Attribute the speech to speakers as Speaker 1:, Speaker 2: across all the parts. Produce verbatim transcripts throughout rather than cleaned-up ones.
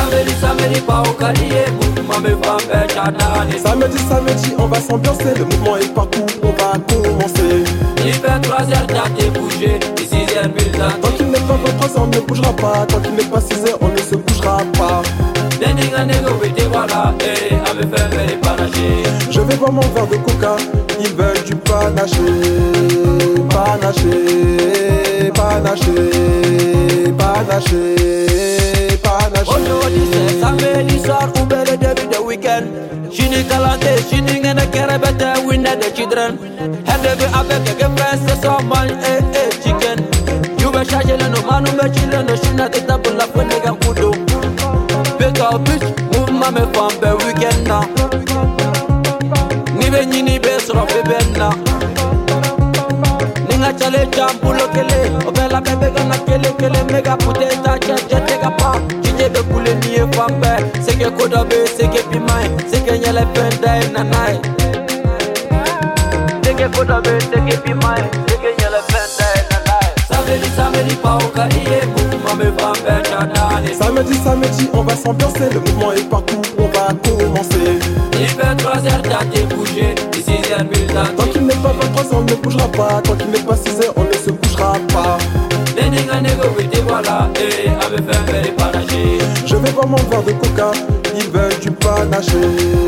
Speaker 1: Samedi, samedi, pas au calier, mouvement me va chadane.
Speaker 2: Samedi, samedi, on va s'ambiancer, le mouvement est partout, on va commencer.
Speaker 1: Il fait trois heures, t'as été bougé, et six heures, mille ans.
Speaker 2: Tant qu'il n'est pas vingt-trois heures, on ne bougera pas. Tant qu'il n'est pas six heures, on ne se bougera pas.
Speaker 1: Dendinga nego, vite voilà, eh, à me faire les panaché.
Speaker 2: Je vais boire mon verre de coca, ils veulent du panaché. Panaché, panaché, panaché, panaché.
Speaker 1: Aujourd'hui c'est samedi soir ou bien le début de week-end. Chini kalante, chini ngene kere bete winner the children. Head de avec quelques frères, c'est son man, eh eh chicken. You be charger le no manu me chile no shina te tapu la fene ga kudo. Big up bitch, mouvement me fam be weekend na. Ni be ni be sro be benna. Ninga chale champulo kele, obela bebe gana kele kele mega puteta chacha tega pa. Chije be kule ni e fambe, seke koda be seke pimai, seke nyele penda na nai. Seke koda be seke pimai, seke nyele penda na nai. Samedi samedi pa au calier, mouvement me fambe chadane.
Speaker 2: Samedi, samedi, on va s'ambiancer, le mouvement est partout, on va commencer.
Speaker 1: Il fait trois heures, t'as été bougé, et six heures, mille ans.
Speaker 2: Tant qu'il n'est pas vingt-trois heures, on ne bougera pas. Tant qu'il n'est pas six heures, on ne se bougera pas.
Speaker 1: Dendinga nego, vite voilà, eh, à me faire les panaché.
Speaker 2: Je vais boire mon verre de coca, ils veulent du panaché.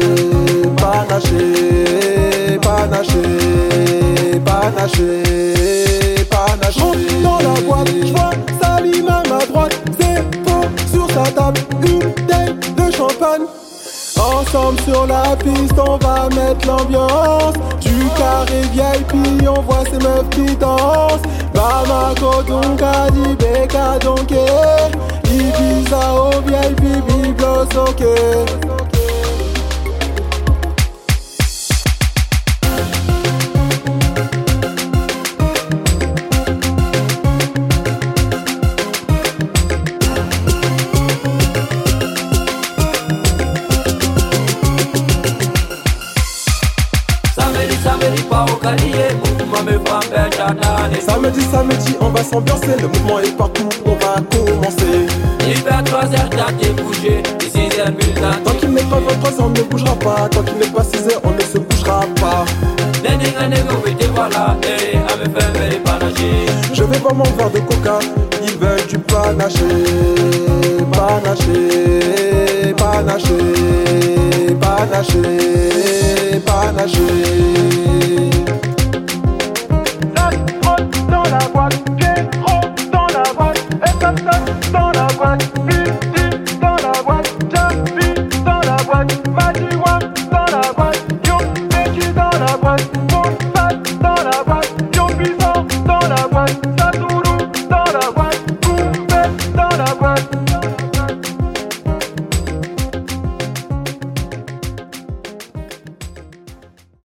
Speaker 2: Panaché, panaché, panaché, panaché. J'entre dans la boîte, j'vois Salim à ma droite. C'est faux sur sa table, une bouteille de champagne. Ensemble sur la piste, on va mettre l'ambiance. Du carré V I P, on voit ces meufs qui dansent. Bamako, Donka, Dibeka, Donke. Ibiza au V I P, Biblos, ok.
Speaker 1: Samedi pas au calier, mouvement me fambe chadane.
Speaker 2: Samedi, samedi, on va s'ambiancer, le mouvement est partout, on va commencer.
Speaker 1: Il fait trois heures, t'as été bougé, et six heures, mille ans.
Speaker 2: Tant qu'il n'est pas vingt-trois heures, on ne bougera pas. Tant qu'il n'est pas six heures, on ne se bougera pas.
Speaker 1: Dendinga nego, vite voilà, eh, à me faire les panaché.
Speaker 2: Je vais boire mon verre de coca, ils veulent du panaché. Panaché, panaché, panaché, panaché.